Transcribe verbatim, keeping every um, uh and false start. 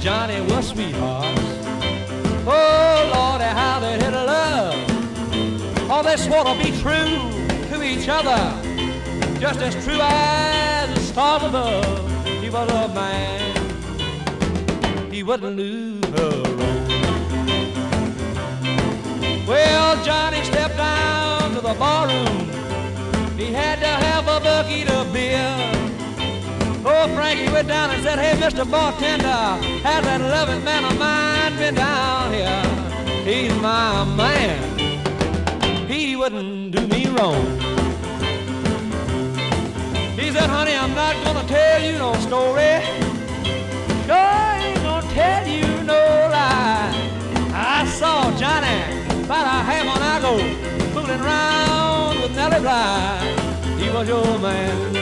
Johnny was sweethearts. Oh, Lordy, how they hit a love. Oh, they swore to be true to each other, just as true as the stars above. He was a man, he wouldn't lose her own. Well, Johnny stepped down to the barroom. He had to have a bucket of beer. Oh, Frankie went down and said, hey, Mister Bartender, has that loving man of mine been down here? He's my man. He wouldn't do me wrong. He said, honey, I'm not gonna tell you no story. Sure ain't gonna tell you no lie. I saw Johnny about a half an hour ago fooling around with Nellie Bly. He was your man.